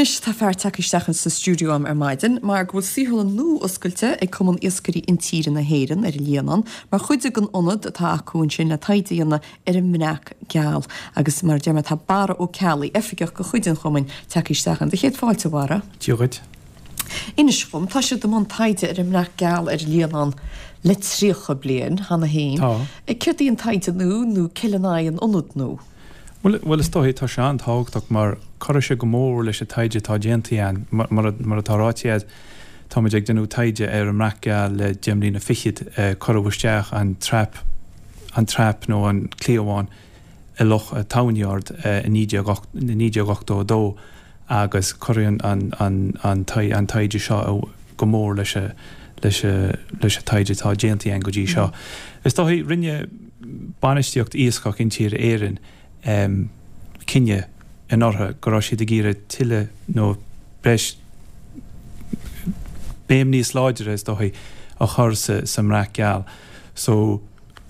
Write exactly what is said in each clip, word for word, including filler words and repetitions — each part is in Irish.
Nis tá fear takeistechan sa stúdio am ar maidin, mar go síhol an nú oscailte ag cuman iascarí in tíre na héireann ar líanan, mar chuide gan onad atá acuin sin na taidaíanna ar an mneach geall, agus mar dearma tá bara ó cealaí effigeach go chuidin chumain takeistechan. De chéad fáilte bhara? Tíogaid. Inis chum, tá sé do man taide ar an mneach geall ar líanan le tríocha blian, hana héin. Tá. Ag ceirtaí an taide nú, nú cilenáid an onad nú. Well, well is tóí tá se an tágach mar chuir sé go mór leis a taide tá déantaían mar mar a táráitiad tá ag denú taide ar an mreacha le deimlí na fichiid chorbhuisteach an trap an trap nó an cléomháin i loch a towneyard in níide gachtó dó agus choiríonn an an an an taide seo go mór leis a leis a leis a taide tá déantaían go dtí seo. Is tóí rinne banisteocht íoscach in tír éireann Um, cinne in ortha go raibh siad a gíre tuile nó breis béim níos láidir is dóthaí a chur sa, sa mreaach geall. So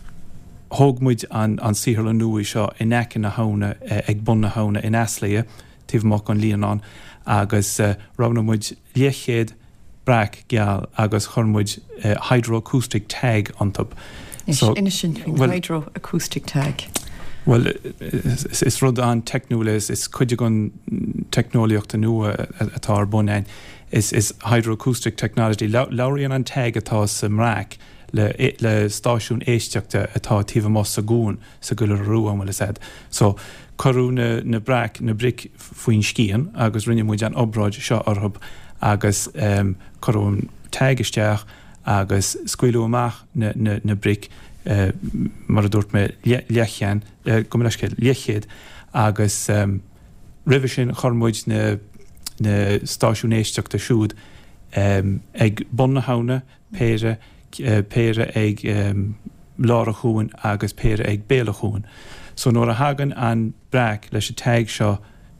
thógmuid an, an sihir le nua seo in ecin na hauna eh, ag bun na hauna in Aslaí tíomhach an líanán agus uh, ragnamuid liechéad breaach geall agus churmuid uh, hydroacoustic tag antop. So, Inis well, hydroacoustic tag. Well, is, is rud an technúla is, is chuide gon technoliaachta nua atá ar bunain is, is hydroacoustic technology. Lauríonn an tag atá sa mreaach le, le stáisiún éisteachta atá tíomh mos sa gún sa gula rúan bhfuil is ed. So, corú na, na breaach na bric faoin scían agus rinne muid an obráid seo orthab agus um, corú an tag isteach agus scuilú amach na, na, na bric Uh, mar a dúirt me leichéan uh, go leisce leichéad agus um, rih sin chormuid na, na stáisiún éisteachta siúd um, ag bun na hauna péire uh, péire ag um, lára chuúin agus péire ag béla chuúin. So nóair a hagan an breaach leis a teag seo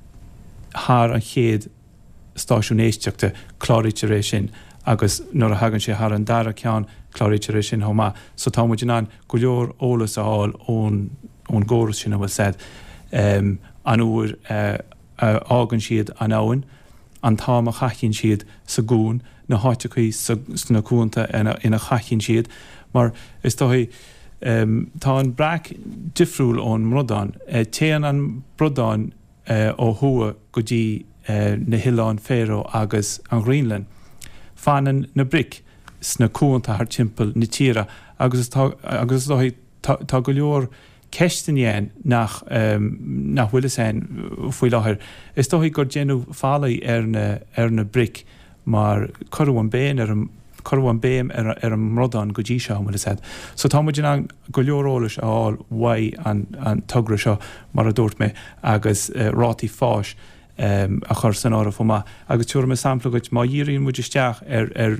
thar an chéad stáisiún éisteachta chláirtear sin agus nóair a hagann sé thar an dara ceann chláirtear sin thomá. So tá muid an go leor ólas a háil ón ón góras sin bhfuil said um, an uair uh, uh, ágann siad an áin an táim a chachinn siad sa gún na háitechaí na cúnta ina, ina chachinn siad mar is tói um, tá an breaach difriúil ón mrodán uh, téan an brodán uh, ó thua go dtí uh, na Hileán Féaró agus an Greenland fanan na bric sna cúnta thar timpeall na tíra agus tá agus tá go leor ceistainéan nach um, nach bhfuil sein faoi láthair. Is dóthaí gur déanú fálaí ar na ar na bric mar corú an béim ar an corú an béim ar ar an mrodán go dtí seo bhfuil is ed. So tá muid an go leorólas a háil waid an an tugra seo mar a dúirt me agus uh, rátí fáis um, a chur san ára fomá agus tuair me sampla goit má díríonn muid isteach ar ar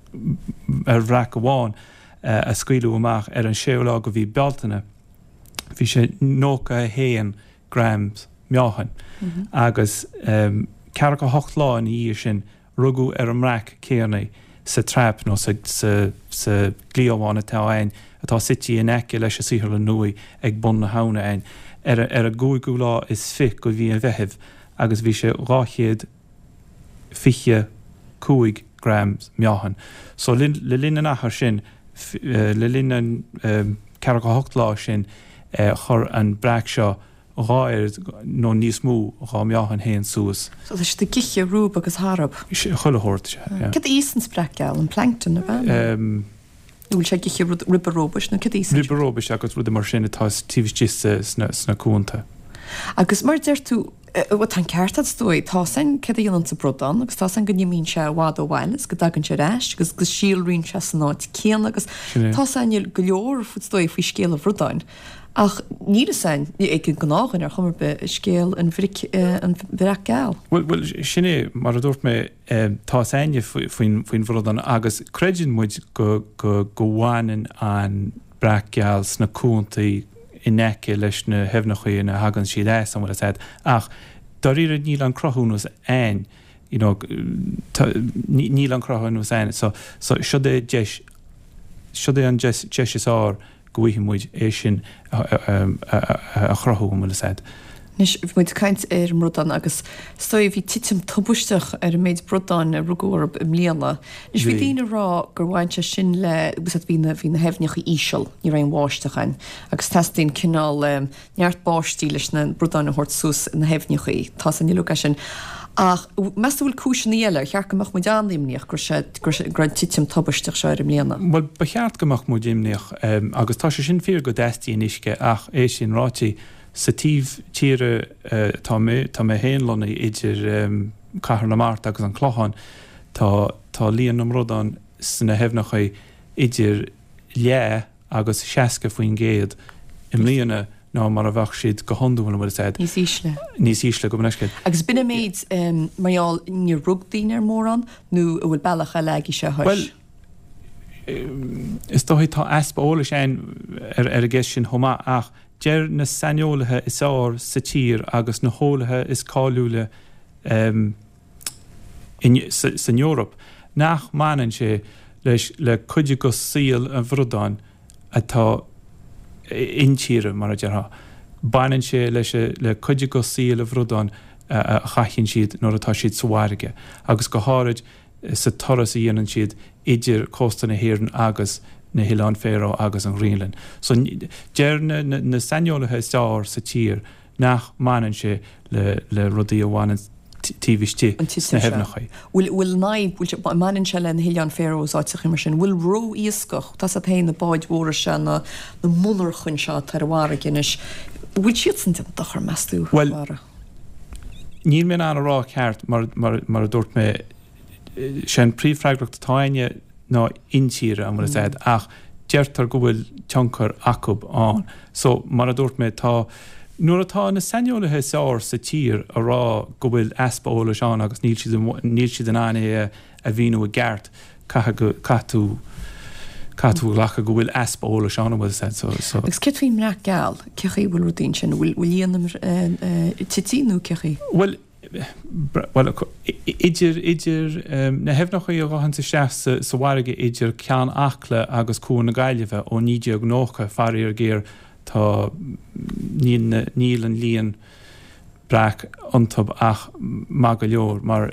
ar bhreaach amháin uh, a scaoileadh amach ar an séolá go bhí bealtaine bhí sé nócha héan grams meáchan mm-hmm. agus um, cear go hocht lá in dhíir sin rugú ar an mreaach céarna sa trap nó sa, sa, sa glíomháin atá ain atá sití in eice leis a sihir le nua ag bun na hauna ain ar, ar a gúigú lá is fi go bhí an bheitheh agus bhí sé ráchéad fiche cúig grams meáchan. So le linn an achar sin uh, le linn an um, cear go hocht lá sin uh, chur an breaach seo ráir nó níos mú rá meáchan héan suas. So is de giche rúb agus harab. Chuilehort. Cad ísans breaach geall an plankton a bheith? Um, Úl sé giche riberóbis na cad ísans? Riberóbis agus rud mar sin atá tíbhiste sna, sna cúnta. Agus mar deir tú wat an ceartad stoi tá san cad dhéanann sa brodan agus tá san go nimín se bhád ó bhailes go dagann se reis agus go síl rin se san náid céan agus tá san go leor fut stoi faoi scéal a brodáin ach níidir san ag an gnágan ar chumar be scéal an bhreaach geall. Well, well sinné mar a dúirt me um, tá saine faoin brodan agus creidir muid go go go bhhaininn an breaach geall sna cúntaí in eice leis na hefnachaí na hagann siad éis an bhfuil said ach daríre níl an crothúnús ein you know níl an crothúnús ein so so should they jesh should they an jesh jesh is are go bhfuil muid é sin a chrothú bhfuil said Nis muid kaint ar mrodan agus stoi bhí titim tubuisteach ar méid brodan a rugór im líana. Nis bhí dtíine rá gur bhainte sin le gus hí na hefneach ísisiil ní raon bháistechain agus testín cinál neart báistí leis na brodan a hort sús na hefnechaí tá san níú sin. Ach meas bhfuil cúsin eile chear goach mu deanimníoch gur sé gur titim tubuisteach se im líana. Well ba cheart goach mu déimneoch agus tá sé sin fir go deistí isce ach é sin rátí sa tíh tíre tá mé héanlonna idir cahar na mát agus an chlochan tá líon am rudan sanna hefnacha idir lé agus seaca faoin géad im líana ná mar a bhah siad go honúna bhfuil said. Níos ísle. Níos ísle go bneisce. Agus binne méid maiall ní rugdaín ar mór an nó a bhfuil bailach a leigi se thuis. Well, is dóthaí tá easpa sin ar a gceist sin thomá ach Ger na saniolathe is áir sa tír agus na hólathe is cáúla um, san Eorop. Nach manan sé leis le chuide go síl a bhrudáin atá intíre mar a deartha. Bainan sé leis le chuide go síl a bhrudáin a chacinn siad nóair atá siad sahairige. Agus go háid sa toras a dhéanaan siad idir cósta na hhéireann agus na Hián Féaró agus an Rianlinn. So deir na, na, na saniolathe stáir sa tír nach manan sé le, le rudaí amháin tíbhistí na hefnachaí. Bhfuil naib bhfuil manan se le na Hián Féaró áiteach mar sin bhfuil ró íoscach tá a taon na báid mhóra se na na munar chun seo tar bhhara ginnis. Bhfuil siad san dachar measú bhhara. Níl mé an rá ceart mar, mar, mar a dúirt mé sin príomhfreagracht táine ná intíre an bhfuil said ach deirtar go bhfuil teancar acub an. So mar a dúirt mé tá nuair atá na saniolathe sáir sa tír a rá go bhfuil easpa seán agus níl siad an aine a bhíú a gceart catú catú lecha go bhfuil easpa seán bhfuil said. So, so. Agus cethhí mra geall cechaí bhfuil rudaín sin bhfuil líanam titíú cechaí? Well, well idir idir um, na hefnachaí a gáhan sa seach sa bhairige idir cean achla agus cún na gaiileheh ó níideag nócha farí ar géir tá níl an líon brach antab ach má go leor mar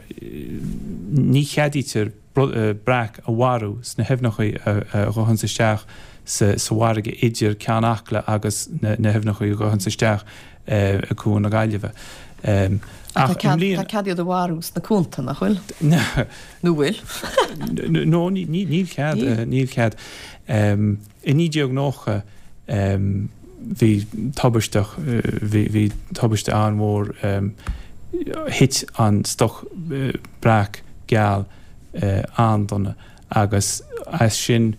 ní cheadítir brach a bharú sna hefnachaí a gáhan sa seach sa bhairige idir cean achla agus na hefnachaí a gáhan sa seach a cún na gaiileheh. Um, Tá cadiad a bhharús na cúnta nach bhfuil? Nó bhfuil? No, níl cead, níl cead. I níideag nócha bhí tabbaisteach, bhí tabbaisteach an mór hit an stoch brach geall an donna agus as sin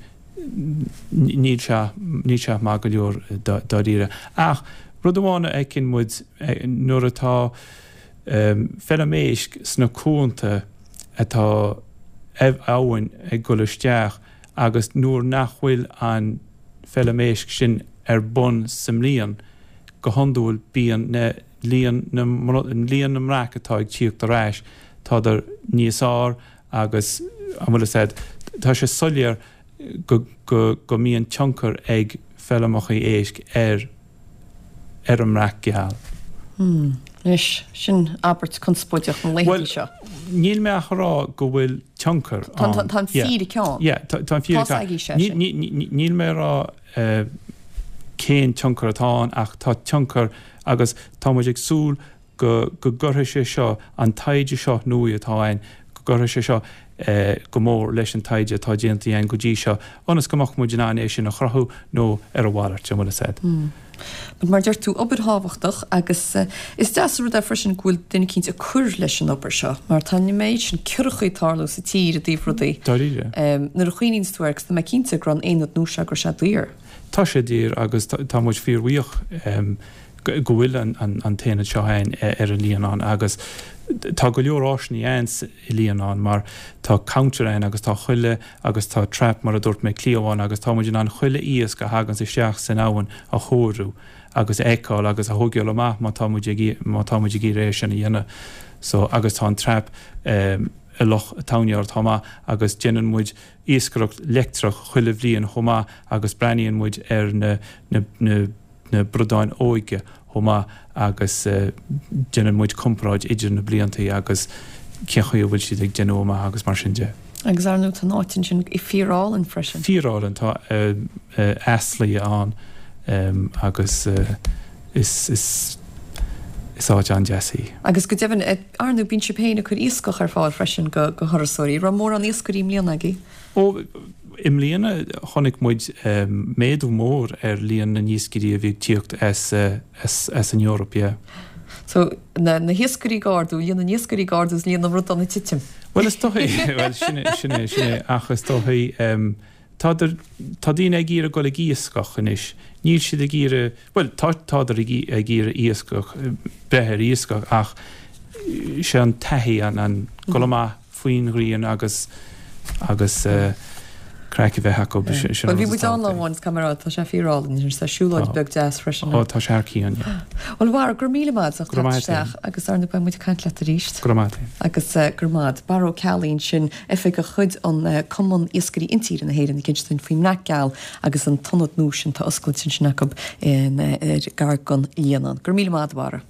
níl se má go leor daríre. Ach, rud amhána ag cin muid nuair atá Um, felaméisc sna cúnta atá eb áhain ag go leisteach agus nuair nachhfuil an felaméisc sin ar bun sam líon go hondúil bíon na líon na líon na mraic atá ag tíocht a ráis tá ar níos ár agus an bhfuil said tá sé soiléar go, go, go míon tioncar ag felamachaí éisc ar ar an mraic geall. Hmm. Is sin Albert conspóideach na leithí seo. Níl me rá go bhfuil tioncar an. Tá fír ceán? Yeah, tá fír ceán. Níl me rá céin tioncar atáin ach tá tioncar agus tá muid ag súl go gurtha sé seo an taide seo nua atáin go gurtha sé seo go mór leis an taide tá déanta an go dtí seo anas gomach muid an é sin a chrathú nó ar a bhhaart sem bhfuil said. Mar deir tú obair hábhachtach agus uh, is deas rud a frisin ghfuil duine cinnt a cur leis an obair seo, mar tá méid sin curchaí tarlú sa tír a dtíh rudaí. Daríre. Um, Nar a chuoíns túirgus tá cinnte gran éad nó se gur se dír. Tá sé dír agus tá muid fíorhuioch um, go bhfuil an, an, an téanad seo hain ar an líonán agus tá go leor áisní ains i líonán mar tá counter ein agus tá chuile agus tá trap mar a dúirt mé clíomháin agus tá muid an chuile íos go hagan sa seach san áhain a chóirú agus éáil agus a thugeal amach má tá muid gí rééis sin dhéine. So agus tá an trap um, i loch tánear thomá agus déanaan muid íoscaireacht leictrach chuile bhríon chomá agus breíonn muid ar na, na, na na brodáin óige chomá agus déanann muid compráid idir na bliantaí agus cechaí bhfuil siad ag déanóma agus mar sin de. Agus ar nó tá áitin sin i fíráil an freisin. Fíráil an tá eslaí an agus is is is áit an Jessie. Agus go deban arnú bín se péine chur íscoch ar fáil freisin go go thorasóirí, ra mór an íscorí mlíanaí? Ó im líana tháinig muid méadú mór ar líon na níoscirí a bhíh tíocht as an Europa. So na hiascarí gáardú, líon na níoscarí gáardús líon na rud an na titim? Well, is tóthaí, well, sinne, sinne, sinne, achas tóthaí, um, tá dín ag gíre go le íascach inis. Níl siad ag gíre, well, tá tá ag gíre íascach, brethir íascach, ach sé an taithí an an golama faoin ghrian agus agus uh, crack bheith haco. Well, bhí buid an láháin camerá tá sé fíráil níos sa siúláid beag jazz freisin. Ó, tá sé cían, ja. Well, bhar gur míle mád ach táteach agus arna ba muid cant le a ríist. Gromáte. Agus gromád, baró cealaín sin efik a chud an common iascarí intír na héidir na cinstin faoin naceáil agus an tonad núis sin tá oscail sin sin acob in gar gon líanaan. Gur míle mád bara.